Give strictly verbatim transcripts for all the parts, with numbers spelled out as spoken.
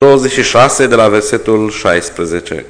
douăzeci și șase de la versetul șaisprezece.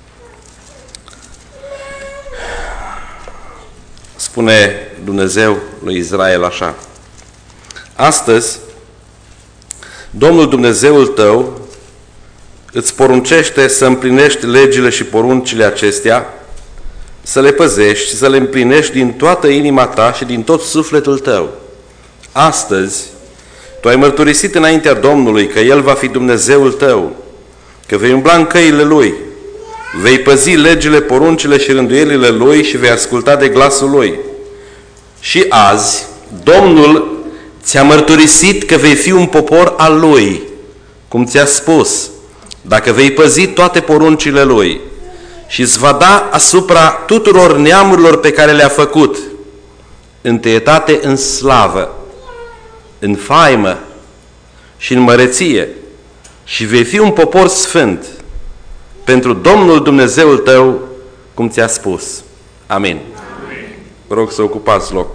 Spune Dumnezeu lui Israel așa: astăzi Domnul Dumnezeul tău îți poruncește să împlinești legile și poruncile acestea, să le păzești și să le împlinești din toată inima ta și din tot sufletul tău. Astăzi tu ai mărturisit înaintea Domnului că El va fi Dumnezeul tău, că vei umbla în căile Lui, vei păzi legile, poruncile și rânduielile Lui și vei asculta de glasul Lui. Și azi Domnul ți-a mărturisit că vei fi un popor al Lui, cum ți-a spus, dacă vei păzi toate poruncile Lui, și îți va da asupra tuturor neamurilor pe care le-a făcut întâietate în slavă, în faimă și în măreție, și vei fi un popor sfânt pentru Domnul Dumnezeul tău, cum ți-a spus. Amin. Amin. Vă rog să ocupați loc.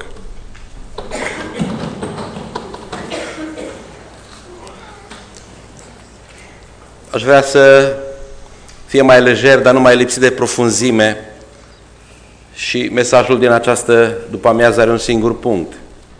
Aș vrea să fie mai lejer, dar nu mai lipsit de profunzime, și mesajul din această după-amiază are un singur punct.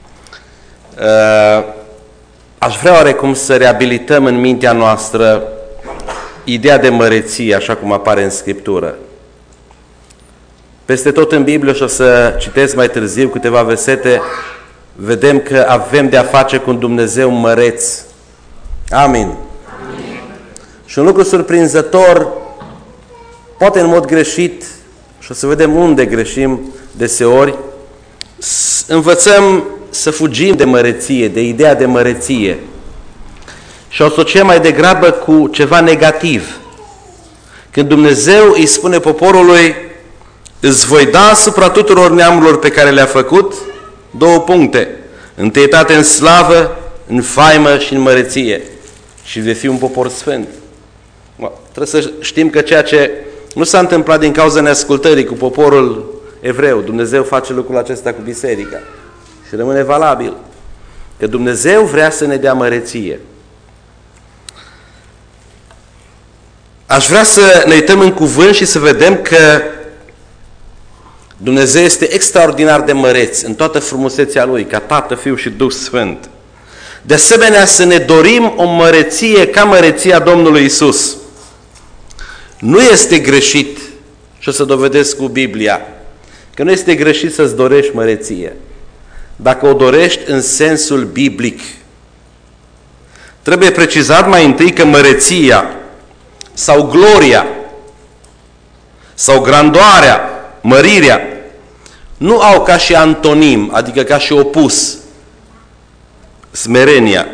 Aș vrea oarecum să reabilităm în mintea noastră ideea de măreție, așa cum apare în Scriptură. Peste tot în Biblie, și o să citesc mai târziu câteva versete, vedem că avem de a face cu un Dumnezeu măreț. Amin. Amin. Și un lucru surprinzător, poate în mod greșit, și o să vedem unde greșim deseori, învățăm să fugim de măreție, de ideea de măreție, și o asociem mai degrabă cu ceva negativ. Când Dumnezeu îi spune poporului: îți voi da asupra tuturor neamurilor pe care le-a făcut, două puncte: întâietate în slavă, în faimă și în măreție, și vei fi un popor sfânt. Trebuie să știm că ceea ce nu s-a întâmplat din cauza neascultării cu poporul evreu, Dumnezeu face lucrul acesta cu biserica și rămâne valabil. Că Dumnezeu vrea să ne dea măreție. Aș vrea să ne uităm în cuvânt și să vedem că Dumnezeu este extraordinar de măreț în toată frumusețea Lui, ca Tată, Fiu și Duh Sfânt. De asemenea, să ne dorim o măreție ca măreția Domnului Isus. Nu este greșit, și o să dovedesc cu Biblia, că nu este greșit să-ți dorești măreție, dacă o dorești în sensul biblic. Trebuie precizat mai întâi că măreția sau gloria sau grandoarea, mărirea, nu au ca și antonim, adică ca și opus, smerenia.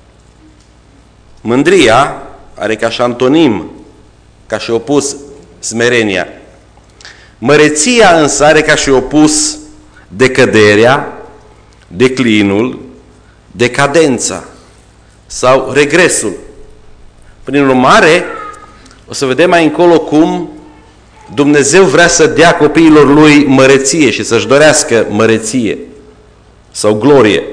Mândria are ca și antonim, ca și opus, smerenia. Măreția însă are ca și opus decăderea, declinul, decadența sau regresul. Prin urmare, o să vedem mai încolo cum Dumnezeu vrea să dea copiilor Lui măreție și să-și dorească măreție sau glorie.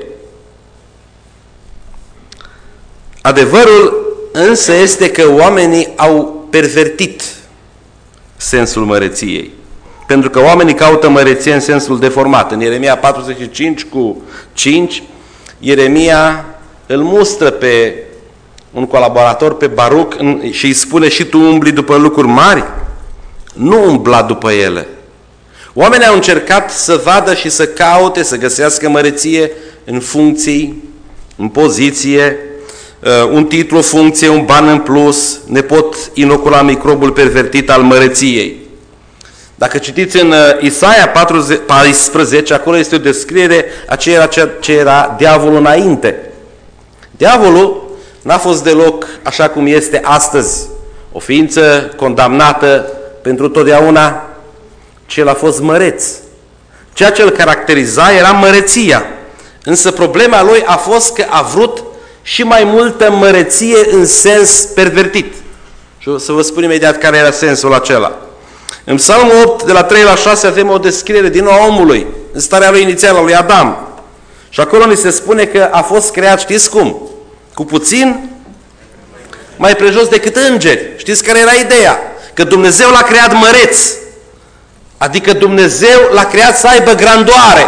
Adevărul însă este că oamenii au pervertit sensul măreției. Pentru că oamenii caută măreție în sensul deformat. În Ieremia patruzeci și cinci cu cinci, Ieremia îl mustră pe un colaborator, pe Baruc, și îi spune: și tu umbli după lucruri mari? Nu umbla după ele. Oamenii au încercat să vadă și să caute, să găsească măreție în funcții, în poziție, un titlu, o funcție, un ban în plus, ne pot inocula microbul pervertit al măreției. Dacă citiți în Isaia paisprezece, acolo este o descriere a ceea ce era diavolul înainte. Diavolul n-a fost deloc așa cum este astăzi, o ființă condamnată pentru totdeauna, ci el a fost măreț. Ceea ce îl caracteriza era măreția. Însă problema lui a fost că a vrut și mai multă măreție în sens pervertit. Și o să vă spun imediat care era sensul acela. În Psalmul opt, de la trei la șase, avem o descriere din nou a omului, în starea lui inițială, a lui Adam. Și acolo ni se spune că a fost creat, știți cum? Cu puțin mai prejos decât îngeri. Știți care era ideea? Că Dumnezeu l-a creat măreț. Adică Dumnezeu l-a creat să aibă grandoare.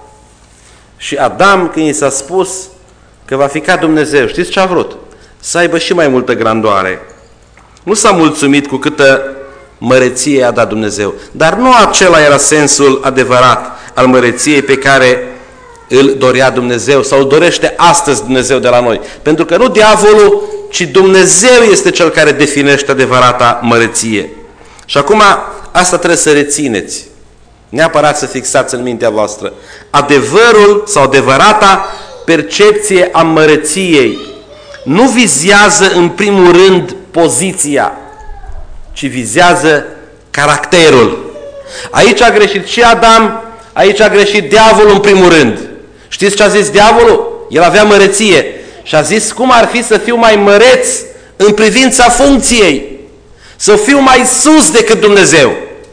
Și Adam, când i s-a spus că va fi ca Dumnezeu, știți ce a vrut? Să aibă și mai multă grandoare. Nu s-a mulțumit cu câtă măreție a dat Dumnezeu. Dar nu acela era sensul adevărat al măreției pe care îl dorea Dumnezeu sau îl dorește astăzi Dumnezeu de la noi. Pentru că nu diavolul, ci Dumnezeu este cel care definește adevărata măreție. Și acum asta trebuie să rețineți. Neapărat să fixați în mintea voastră. Adevărul sau adevărata percepție a măreției nu vizează în primul rând poziția, ci vizează caracterul. Aici a greșit și Adam, aici a greșit diavolul în primul rând. Știți ce a zis diavolul? El avea măreție și a zis cum ar fi să fiu mai măreț în privința funcției, să fiu mai sus decât Dumnezeu.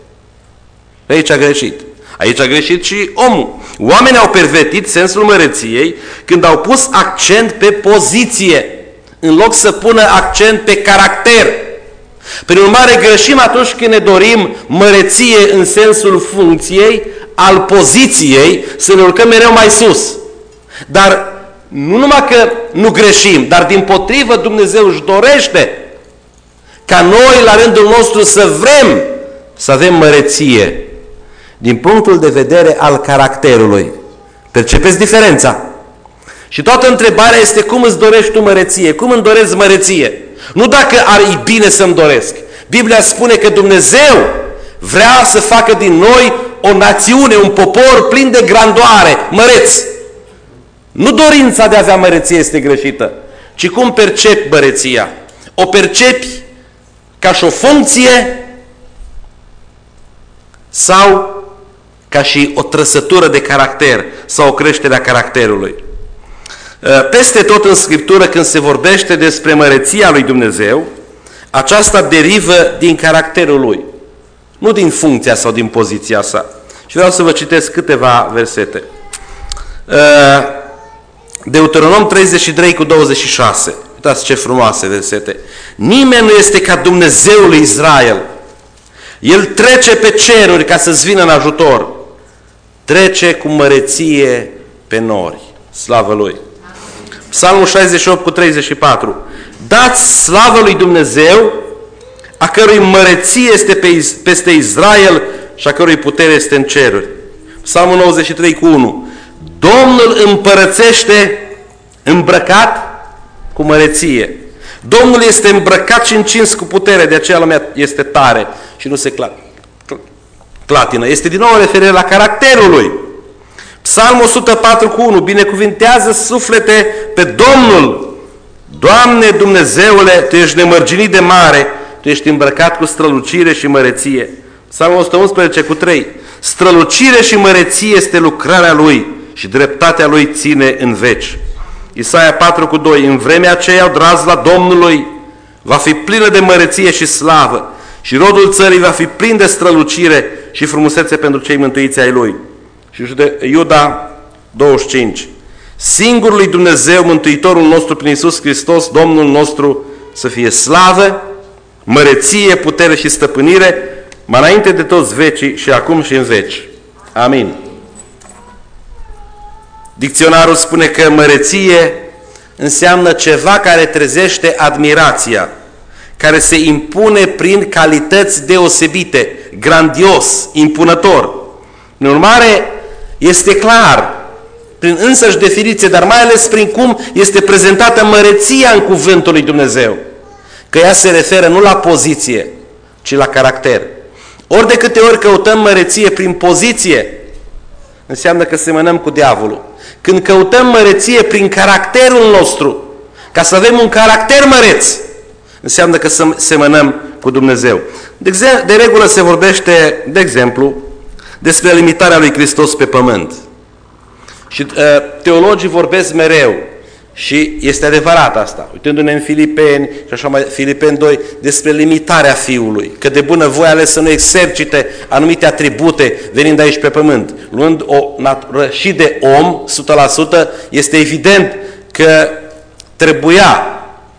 Aici a greșit. Aici a greșit și omul. Oamenii au pervertit sensul măreției când au pus accent pe poziție, în loc să pună accent pe caracter. Prin urmare, greșim atunci când ne dorim măreție în sensul funcției, al poziției, să ne urcăm mereu mai sus. Dar nu numai că nu greșim, dar dimpotrivă Dumnezeu își dorește ca noi, la rândul nostru, să vrem să avem măreție din punctul de vedere al caracterului. Percepeți diferența? Și toată întrebarea este cum îți dorești tu măreție? Cum îmi doresc măreție? Nu dacă ar fi bine să-mi doresc. Biblia spune că Dumnezeu vrea să facă din noi o națiune, un popor plin de grandoare, măreț. Nu dorința de a avea măreție este greșită, ci cum percepi măreția. O percepi ca și o funcție sau ca și o trăsătură de caracter sau o creștere a caracterului. Peste tot în Scriptură, când se vorbește despre măreția lui Dumnezeu, aceasta derivă din caracterul lui, nu din funcția sau din poziția sa. Și vreau să vă citesc câteva versete. Deuteronom treizeci și trei cu douăzeci și șase. Uitați ce frumoase versete. Nimeni nu este ca Dumnezeul lui Israel. El trece pe ceruri ca să-ți vină în ajutor. Trece cu măreție pe nori. Slavă Lui! Psalmul șaizeci și opt cu treizeci și patru. Dați slavă lui Dumnezeu, a cărui măreție este peste Israel și a cărui putere este în ceruri. Psalmul nouăzeci și trei cu unu. Domnul împărățește îmbrăcat cu măreție. Domnul este îmbrăcat și încins cu putere, de aceea lumea este tare și nu se clatină. Este din nou o referire la caracterul lui. Psalmul o sută patru cu unu. Binecuvintează suflete pe Domnul. Doamne Dumnezeule, Tu ești nemărginit de mare, Tu ești îmbrăcat cu strălucire și măreție. Psalmul o sută unsprezece cu trei. Strălucire și măreție este lucrarea Lui și dreptatea Lui ține în veci. Isaia patru cu doi. În vremea aceea drazla Domnului va fi plină de măreție și slavă și rodul țării va fi plin de strălucire și frumusețe pentru cei mântuiți ai Lui. Și Iuda douăzeci și cinci. Singurului Dumnezeu, Mântuitorul nostru prin Iisus Hristos, Domnul nostru, să fie slavă, măreție, putere și stăpânire, mai înainte de toți vecii și acum și în veci. Amin. Dicționarul spune că măreție înseamnă ceva care trezește admirația, care se impune prin calități deosebite, grandios, impunător. În urmare, este clar, prin însăși definiție, dar mai ales prin cum este prezentată măreția în cuvântul lui Dumnezeu, că ea se referă nu la poziție, ci la caracter. Ori de câte ori căutăm măreție prin poziție, înseamnă că semănăm cu diavolul. Când căutăm măreție prin caracterul nostru, ca să avem un caracter măreț, înseamnă că semănăm cu Dumnezeu. De, de regulă se vorbește, de exemplu, despre limitarea lui Hristos pe pământ. Și uh, teologii vorbesc mereu, și este adevărat asta, uitându-ne în Filipeni, și așa mai, Filipeni doi, despre limitarea Fiului, că de bună voie ales să nu exercite anumite atribute venind aici pe pământ. Luând o natură și de om, o sută la sută, este evident că trebuia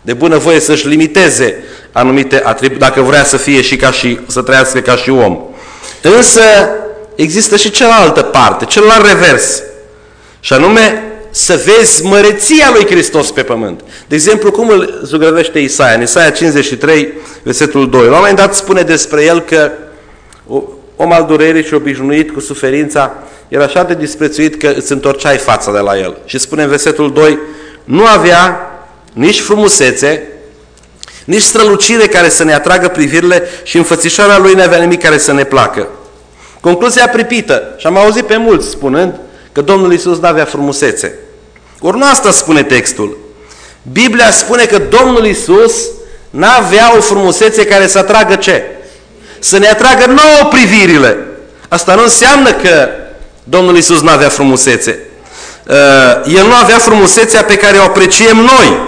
de bunăvoie să-și limiteze anumite atribute, dacă vrea să fie și ca și, să trăiască ca și om. Însă există și cealaltă parte, celălalt revers, și anume să vezi măreția lui Hristos pe pământ. De exemplu, cum îl zugrăvește Isaia? În Isaia cincizeci și trei, versetul doi. La un moment dat spune despre el că om al durerii și obișnuit cu suferința, era așa de disprețuit că îți întorceai fața de la el. Și spune în versetul doi, nu avea nici frumusețe, nici strălucire care să ne atragă privirile și înfățișarea lui nu avea nimic care să ne placă. Concluzia pripită, și am auzit pe mulți spunând că Domnul Iisus nu avea frumusețe. Ori nu asta spune textul. Biblia spune că Domnul Iisus n-avea o frumusețe care să atragă ce? Să ne atragă nouă privirile. Asta nu înseamnă că Domnul Iisus nu avea frumusețe. El nu avea frumusețea pe care o apreciem noi.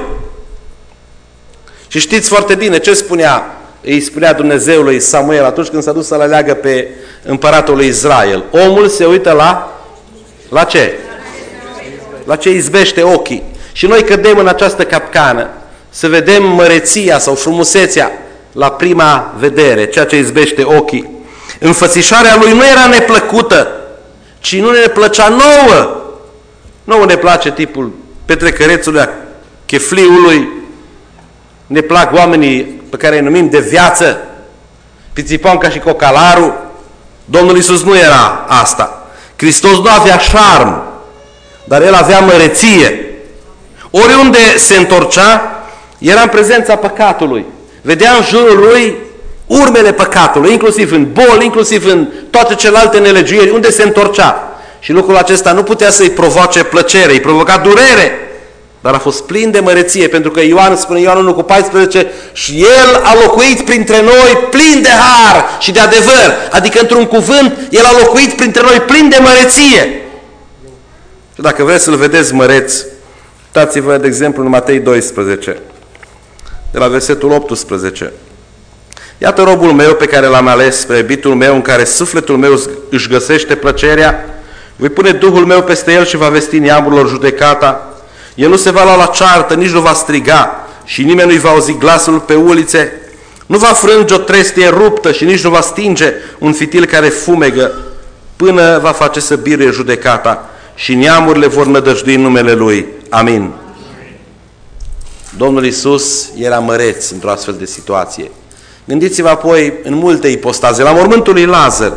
Și știți foarte bine ce spunea, îi spunea Dumnezeu lui Samuel atunci când s-a dus să-l aleagă pe împăratul lui Israel. Omul se uită la la ce? La ce izbește ochii. Și noi cădem în această capcană să vedem măreția sau frumusețea la prima vedere, ceea ce izbește ochii. Înfățișarea lui nu era neplăcută, ci nu ne plăcea nouă. Nouă ne place tipul petrecărețului, a chefliului, ne plac oamenii pe care îi numim de viață, pițipan ca și cocalarul. Domnul Iisus nu era asta. Hristos nu avea șarm, dar El avea măreție. Oriunde se întorcea, era în prezența păcatului. Vedea în jurul Lui urmele păcatului, inclusiv în boli, inclusiv în toate celelalte nelegiuiri, unde se întorcea. Și lucrul acesta nu putea să-i provoace plăcere, îi provoca durere, dar a fost plin de măreție, pentru că Ioan spune, Ioan unu cu paisprezece, și El a locuit printre noi plin de har și de adevăr. Adică, într-un cuvânt, El a locuit printre noi plin de măreție. Și dacă vreți să-L vedeți măreț, uitați-vă, de exemplu, în Matei doisprezece, de la versetul optsprezece. Iată robul meu pe care l-am ales, spre iubitul meu, în care sufletul meu își găsește plăcerea, voi pune Duhul meu peste el și va vesti neamurilor judecata. El nu se va lua la ceartă, nici nu va striga și nimeni nu-i va auzi glasul pe ulițe. Nu va frânge o trestie ruptă și nici nu va stinge un fitil care fumegă, până va face să biruie judecata și neamurile vor nădăjdui în numele Lui. Amin. Domnul Iisus era măreț într-o astfel de situație. Gândiți-vă apoi în multe ipostaze, la mormântul lui Lazar.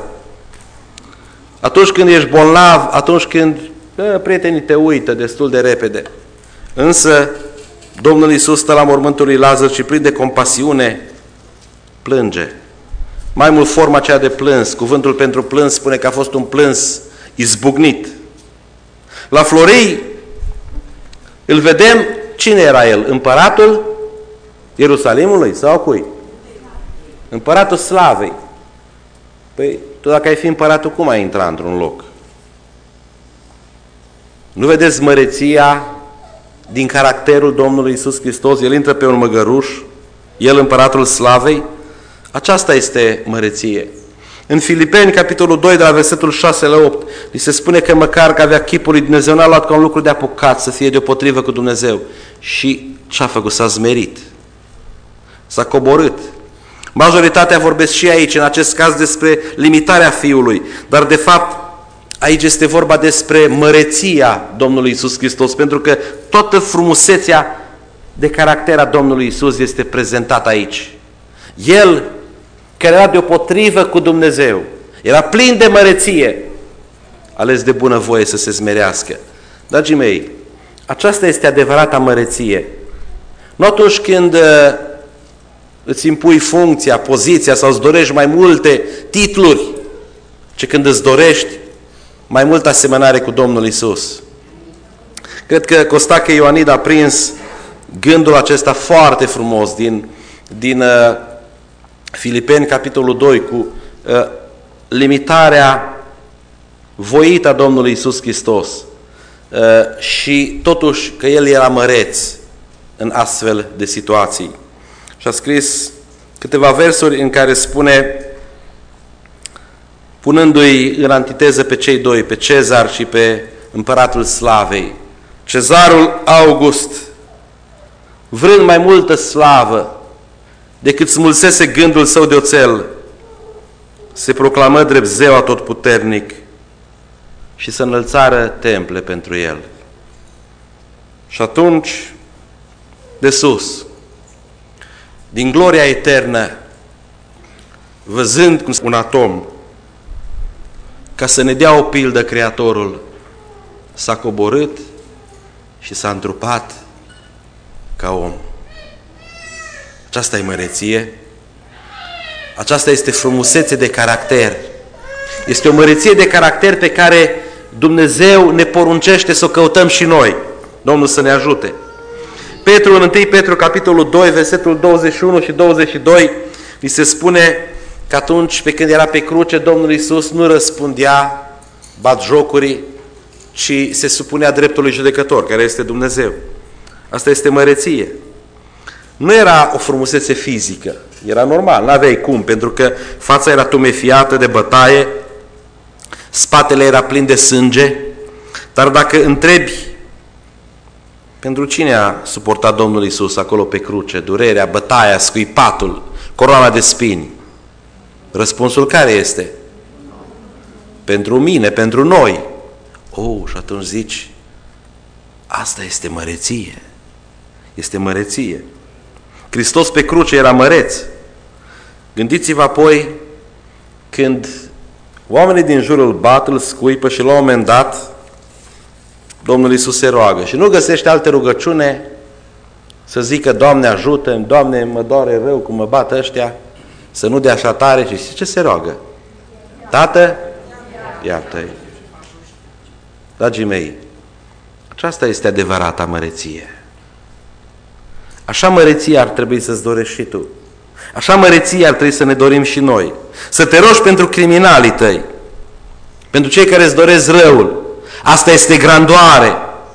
Atunci când ești bolnav, atunci când bă, prietenii te uită destul de repede. Însă Domnul Iisus stă la mormântul lui Lazar și plin de compasiune plânge. Mai mult forma aceea de plâns, cuvântul pentru plâns spune că a fost un plâns izbucnit. La Florii îl vedem, cine era el? Împăratul Ierusalimului sau cui? Împăratul Slavei. Păi, tu dacă ai fi împăratul, cum ai intra într-un loc? Nu vedeți măreția din caracterul Domnului Iisus Hristos? El intră pe un măgăruș, El împăratul Slavei. Aceasta este măreție. În Filipeni, capitolul doi, de la versetul șase la opt, li se spune că măcar că avea chipul lui Dumnezeu, n-a luat ca un lucru de apucat să fie deopotrivă cu Dumnezeu. Și ce-a făcut? S-a zmerit. S-a coborât. Majoritatea vorbesc și aici, în acest caz, despre limitarea Fiului. Dar, de fapt, aici este vorba despre măreția Domnului Iisus Hristos, pentru că toată frumusețea de caracter a Domnului Iisus este prezentată aici. El, care era deopotrivă cu Dumnezeu, era plin de măreție, ales de bunăvoie să se smerească. Dragii mei, aceasta este adevărata măreție. Nu atunci când îți impui funcția, poziția sau îți dorești mai multe titluri, ci când îți dorești mai multă asemănare cu Domnul Iisus. Cred că Costache Ioanid a prins gândul acesta foarte frumos din, din uh, Filipeni, capitolul doi, cu uh, limitarea voită a Domnului Iisus Hristos uh, și totuși că El era măreț în astfel de situații. Și a scris câteva versuri în care spune, punându-i în antiteză pe cei doi, pe Cezar și pe împăratul Slavei: Cezarul August vrând mai multă slavă decât smulsese gândul său de oțel, se proclamă drept zeu atotputernic și să înălțară temple pentru el. Și atunci, de sus, din gloria eternă, văzând cum un atom, ca să ne dea o pildă Creatorul, s-a coborât și s-a întrupat ca om. Aceasta e măreție, aceasta este frumusețe de caracter. Este o măreție de caracter pe care Dumnezeu ne poruncește să o căutăm și noi. Domnul să ne ajute. Petru, în întâi Petru, capitolul doi, versetul douăzeci și unu și douăzeci și doi, ni se spune că atunci, pe când era pe cruce, Domnul Iisus nu răspundea batjocurii, ci se supunea dreptului judecător, care este Dumnezeu. Asta este măreție. Nu era o frumusețe fizică, era normal, n-aveai cum, pentru că fața era tumefiată de bătaie, spatele era plin de sânge, dar dacă întrebi pentru cine a suportat Domnul Iisus acolo pe cruce, durerea, bătaia, scuipatul, coroana de spini, răspunsul care este? Pentru mine, pentru noi. Oh, și atunci zici, asta este măreție. Este măreție. Hristos pe cruce era măreț. Gândiți-vă apoi când oamenii din jur îl bat, îl scuipă și la un moment dat Domnul Iisus se roagă și nu găsește alte rugăciune să zică, Doamne ajută-mi, Doamne mă doare rău cum mă bat ăștia, să nu dea așa tare. Și știți ce se roagă? Tată, iartă-i. Dragii mei, aceasta este adevărata măreție. Așa măreție ar trebui să-ți dorești și tu. Așa măreție ar trebui să ne dorim și noi. Să te rogi pentru criminalii tăi, pentru cei care îți doresc răul. Asta este grandoare.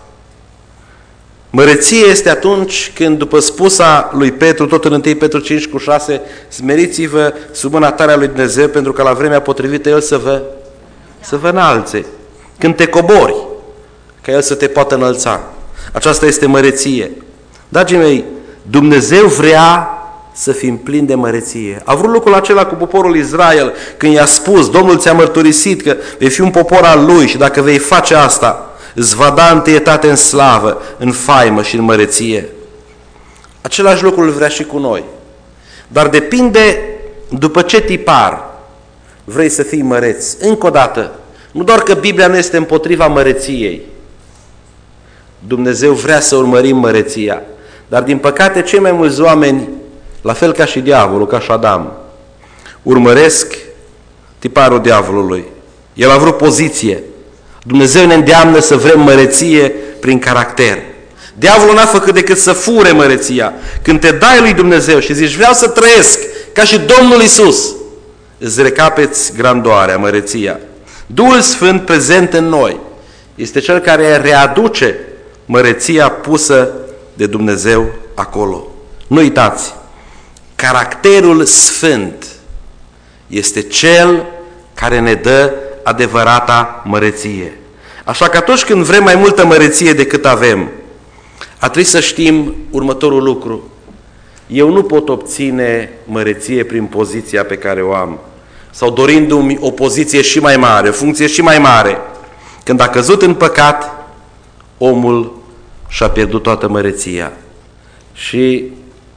Măreție este atunci când, după spusa lui Petru, tot în întâi Petru cinci cu șase, smeriți-vă sub mâna tare a lui Dumnezeu, pentru că la vremea potrivită El să vă, să vă înalțe. Când te cobori, ca El să te poată înălța. Aceasta este măreție. Dragii mei, Dumnezeu vrea să fim plini de măreție. A vrut lucrul acela cu poporul Israel, când i-a spus, Domnul ți-a mărturisit că vei fi un popor al Lui și dacă vei face asta, îți va da întâietate în slavă, în faimă și în măreție. Același lucru îl vrea și cu noi. Dar depinde după ce tipar vrei să fii măreț. Încă o dată, nu doar că Biblia nu este împotriva măreției. Dumnezeu vrea să urmărim măreția. Dar din păcate cei mai mulți oameni, la fel ca și diavolul, ca și Adam, urmăresc tiparul diavolului. El a vrut poziție. Dumnezeu ne îndeamnă să vrem măreție prin caracter. Diavolul n-a făcut decât să fure măreția. Când te dai lui Dumnezeu și zici, vreau să trăiesc ca și Domnul Iisus, îți recapeți grandoarea, măreția. Duhul Sfânt prezent în noi este Cel care readuce măreția pusă de Dumnezeu acolo. Nu uitați, caracterul sfânt este Cel care ne dă adevărata măreție. Așa că atunci când vrem mai multă măreție decât avem, ar trebui să știm următorul lucru. Eu nu pot obține măreție prin poziția pe care o am, sau dorindu-mi o poziție și mai mare, o funcție și mai mare. Când a căzut în păcat, omul și-a pierdut toată măreția. Și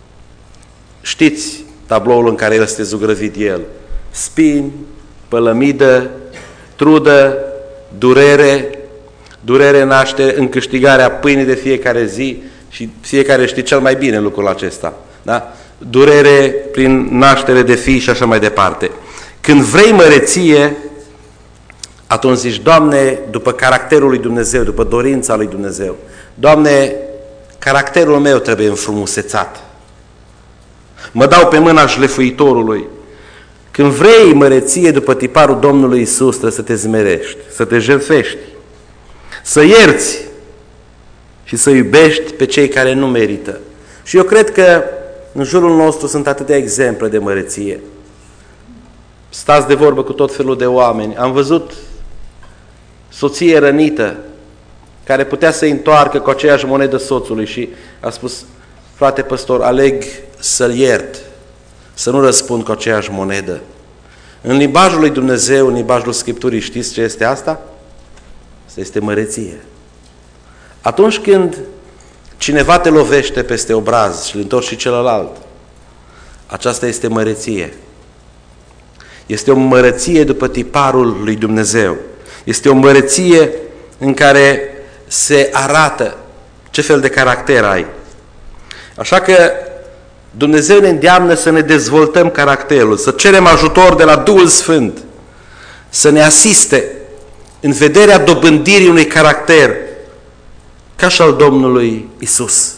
știți tabloul în care este zugrăvit el. Spini, pălămidă, trudă, durere, durere naște în câștigarea pâinii de fiecare zi și fiecare știe cel mai bine lucrul acesta. Da? Durere prin naștere de fii și așa mai departe. Când vrei măreție, atunci zici, Doamne, după caracterul lui Dumnezeu, după dorința lui Dumnezeu, Doamne, caracterul meu trebuie înfrumusețat. Mă dau pe mâna șlefuitorului. Când vrei măreție după tiparul Domnului Iisus, trebuie să te zmerești, să te jertfești, să ierți și să iubești pe cei care nu merită. Și eu cred că în jurul nostru sunt atâtea exemple de măreție. Stați de vorbă cu tot felul de oameni. Am văzut soție rănită care putea să-i întoarcă cu aceeași monedă soțului și a spus, frate păstor, aleg să-l iert, să nu răspund cu aceeași monedă. În limbajul lui Dumnezeu, în limbajul Scripturii, știți ce este asta? Asta este măreție. Atunci când cineva te lovește peste obraz și îl întorci și celălalt, aceasta este măreție. Este o măreție după tiparul lui Dumnezeu. Este o măreție în care se arată ce fel de caracter ai. Așa că Dumnezeu ne îndeamnă să ne dezvoltăm caracterul, să cerem ajutor de la Duhul Sfânt, să ne asiste în vederea dobândirii unui caracter ca și al Domnului Isus.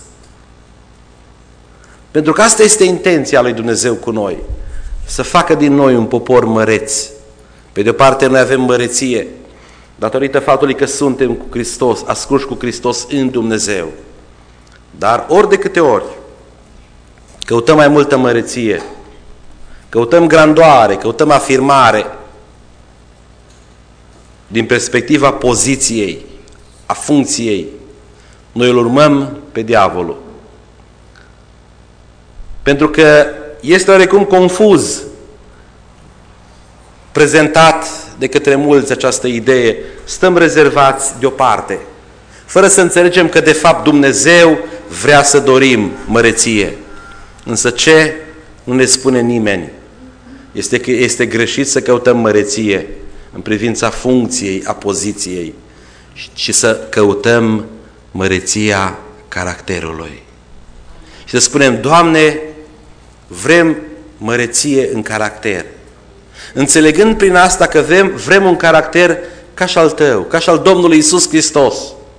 Pentru că asta este intenția lui Dumnezeu cu noi, să facă din noi un popor măreț. Pe de o parte noi avem măreție datorită faptului că suntem cu Hristos, ascunși cu Hristos în Dumnezeu. Dar ori de câte ori căutăm mai multă măreție, căutăm grandoare, căutăm afirmare din perspectiva poziției, a funcției, noi îl urmăm pe diavolul. Pentru că este oarecum confuz prezentat de către mulți această idee, stăm rezervați deoparte, fără să înțelegem că de fapt Dumnezeu vrea să dorim măreție. Însă ce nu ne spune nimeni este că este greșit să căutăm măreție în privința funcției, a poziției, și să căutăm măreția caracterului. Și să spunem, Doamne, vrem măreție în caracter. Înțelegând prin asta că vrem, vrem un caracter ca și al Tău, ca și al Domnului Iisus Hristos.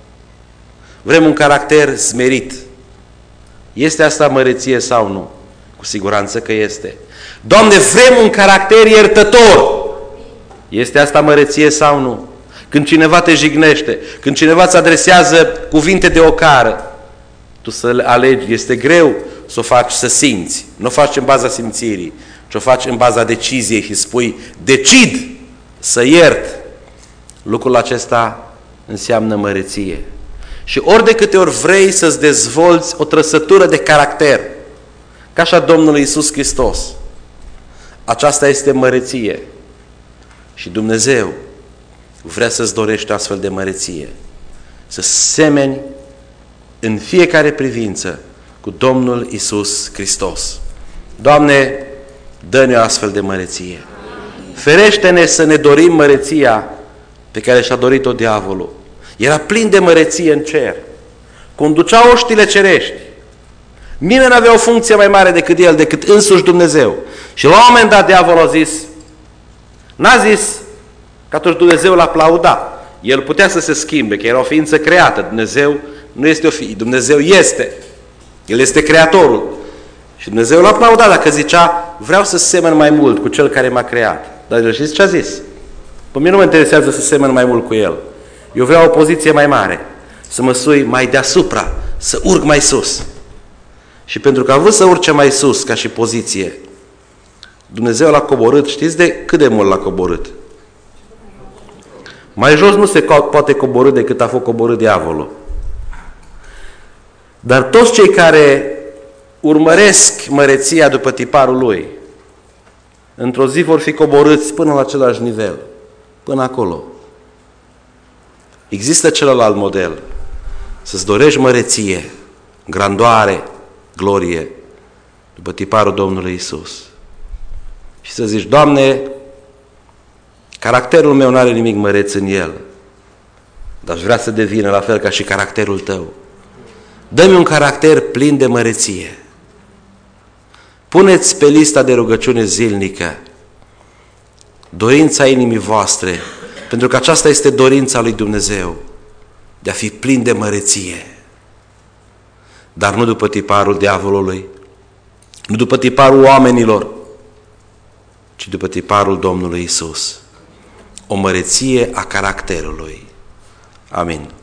Vrem un caracter smerit. Este asta măreție sau nu? Cu siguranță că este. Doamne, vrem un caracter iertător. Este asta măreție sau nu? Când cineva te jignește, când cineva îți adresează cuvinte de ocară, tu să alegi, este greu să o faci să simți. Nu o faci în baza simțirii, ci o faci în baza deciziei și spui, decid să iert. Lucrul acesta înseamnă măreție. Și ori de câte ori vrei să-ți dezvolți o trăsătură de caracter, ca și a Domnului Iisus Hristos, aceasta este măreție. Și Dumnezeu vrea să-ți dorești o astfel de măreție. Să semeni în fiecare privință cu Domnul Iisus Hristos. Doamne, dă-ne o astfel de măreție. Ferește-ne să ne dorim măreția pe care și-a dorit-o diavolul. Era plin de măreție în cer. Conducea oștile cerești. Nimeni nu avea o funcție mai mare decât el, decât însuși Dumnezeu. Și la un moment dat diavolul a zis, n-a zis că atunci Dumnezeu l-a aplaudat. El putea să se schimbe, că era o ființă creată. Dumnezeu nu este o ființă, Dumnezeu este. El este Creatorul. Și Dumnezeu l-a aplaudat dacă zicea, vreau să semăn mai mult cu Cel care m-a creat. Dar el știți ce a zis? Pe mine nu mă interesează să semăn mai mult cu El. Eu vreau o poziție mai mare, să mă sui mai deasupra, să urc mai sus. Și pentru că a vrut să urce mai sus ca și poziție, Dumnezeu l-a coborât, știți de cât de mult l-a coborât? Mai jos nu se poate coborî decât a fost coborât diavolul. Dar toți cei care urmăresc măreția după tiparul lui, într-o zi vor fi coborâți până la același nivel, până acolo. Există celălalt model, să-ți dorești măreție, grandoare, glorie, după tiparul Domnului Isus. Și să zici, Doamne, caracterul meu nu are nimic măreț în el, dar aș vrea să devină la fel ca și caracterul Tău. Dă-mi un caracter plin de măreție. Puneți pe lista de rugăciune zilnică dorința inimii voastre, pentru că aceasta este dorința lui Dumnezeu, de a fi plin de măreție. Dar nu după tiparul diavolului, nu după tiparul oamenilor, ci după tiparul Domnului Isus. O măreție a caracterului. Amin.